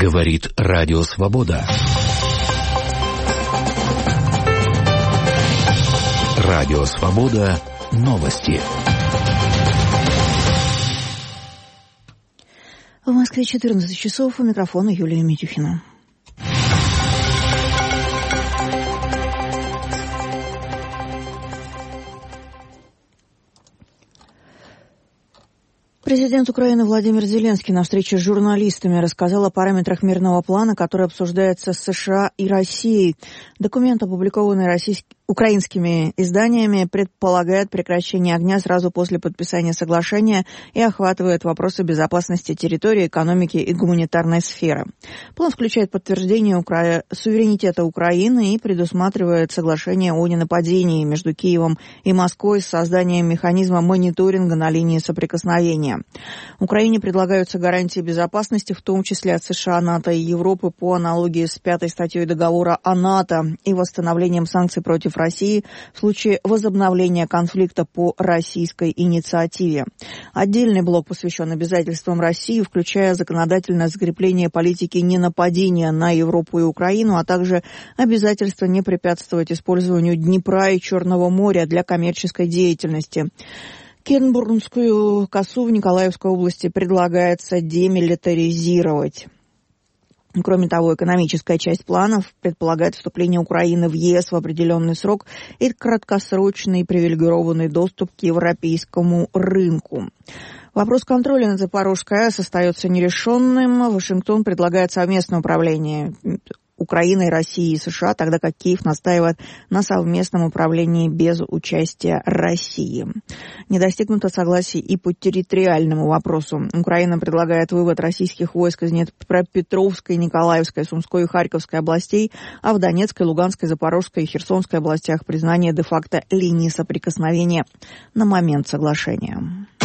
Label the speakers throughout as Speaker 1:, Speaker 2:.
Speaker 1: Говорит Радио Свобода. Радио Свобода. Новости.
Speaker 2: В Москве 14 часов. У микрофона Юлия Митюхина. Президент Украины Владимир Зеленский на встрече с журналистами рассказал о параметрах мирного плана, который обсуждается с США и Россией. Документ, опубликованный украинскими изданиями, предполагает прекращение огня сразу после подписания соглашения и охватывает вопросы безопасности территории, экономики и гуманитарной сферы. План включает подтверждение суверенитета Украины и предусматривает соглашение о ненападении между Киевом и Москвой с созданием механизма мониторинга на линии соприкосновения. Украине предлагаются гарантии безопасности, в том числе от США, НАТО и Европы, по аналогии с 5-й статьей договора о НАТО и восстановлением санкций против России в случае возобновления конфликта по российской инициативе. Отдельный блок посвящен обязательствам России, включая законодательное закрепление политики ненападения на Европу и Украину, а также обязательство не препятствовать использованию Днепра и Черного моря для коммерческой деятельности. Кернбурнскую косу в Николаевской области предлагается демилитаризировать. Кроме того, экономическая часть планов предполагает вступление Украины в ЕС в определенный срок и краткосрочный привилегированный доступ к европейскому рынку. Вопрос контроля над Запорожской АЭС остается нерешенным. Вашингтон предлагает совместное управление Украиной, Россией и США, тогда как Киев настаивает на совместном управлении без участия России. Не достигнуто согласия и по территориальному вопросу. Украина предлагает вывод российских войск из Днепропетровской, Николаевской, Сумской и Харьковской областей, а в Донецкой, Луганской, Запорожской и Херсонской областях признание де-факто линии соприкосновения на момент соглашения.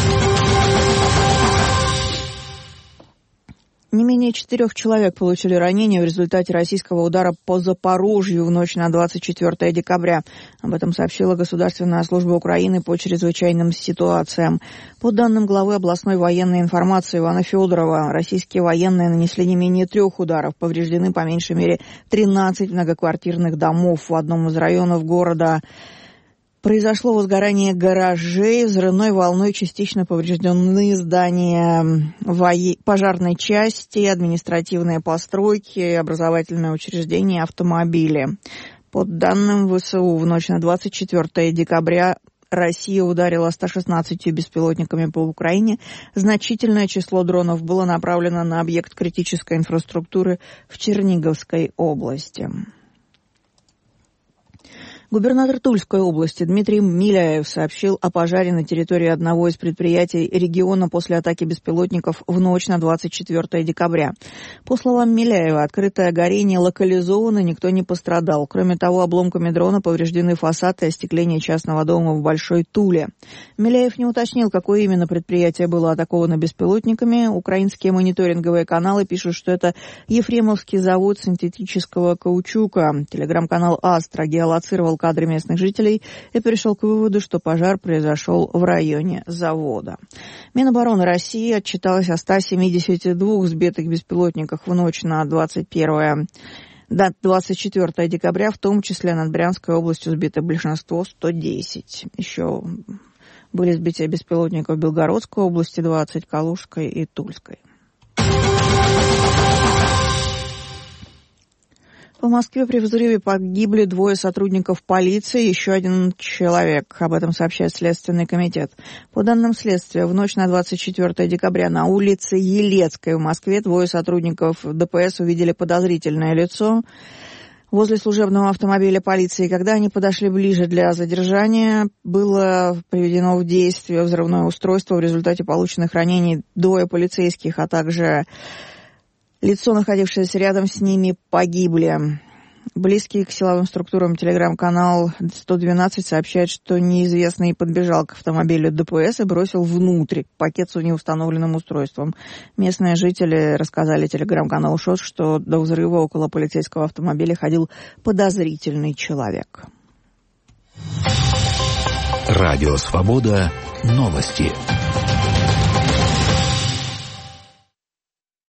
Speaker 2: Не менее 4 человек получили ранения в результате российского удара по Запорожью в ночь на 24 декабря. Об этом сообщила Государственная служба Украины по чрезвычайным ситуациям. По данным главы областной военной информации Ивана Федорова, российские военные нанесли не менее 3 ударов. Повреждены по меньшей мере 13 многоквартирных домов в одном из районов города. Произошло возгорание гаражей, взрывной волной частично повреждены здания пожарной части, административные постройки, образовательные учреждения, автомобили. По данным ВСУ, в ночь на 24 декабря Россия ударила 116 беспилотниками по Украине. Значительное число дронов было направлено на объект критической инфраструктуры в Черниговской области. Губернатор Тульской области Дмитрий Миляев сообщил о пожаре на территории одного из предприятий региона после атаки беспилотников в ночь на 24 декабря. По словам Миляева, открытое горение локализовано, никто не пострадал. Кроме того, обломками дрона повреждены фасад и остекление частного дома в Большой Туле. Миляев не уточнил, какое именно предприятие было атаковано беспилотниками. Украинские мониторинговые каналы пишут, что это Ефремовский завод синтетического каучука. Телеграм-канал «Астра» геолоцировал кадры местных жителей и пришел к выводу, что пожар произошел в районе завода. Минобороны России отчиталась о 172 сбитых беспилотниках в ночь на 24 декабря, в том числе над Брянской областью сбито большинство 110. Еще были сбития беспилотников в Белгородской области 20, Калужской и Тульской. В Москве при взрыве погибли 2 сотрудников полиции, еще 1 человек. Об этом сообщает Следственный комитет. По данным следствия, в ночь на 24 декабря на улице Елецкой в Москве 2 сотрудников ДПС увидели подозрительное лицо возле служебного автомобиля полиции. Когда они подошли ближе для задержания, было приведено в действие взрывное устройство. В результате полученных ранений 2 полицейских, а также лицо, находившееся рядом с ними, погибли. Близкий к силовым структурам телеграм-канал 112 сообщает, что неизвестный подбежал к автомобилю ДПС и бросил внутрь пакет с неустановленным устройством. Местные жители рассказали телеграм-каналу ШОС, что до взрыва около полицейского автомобиля ходил подозрительный человек.
Speaker 1: Радио Свобода. Новости.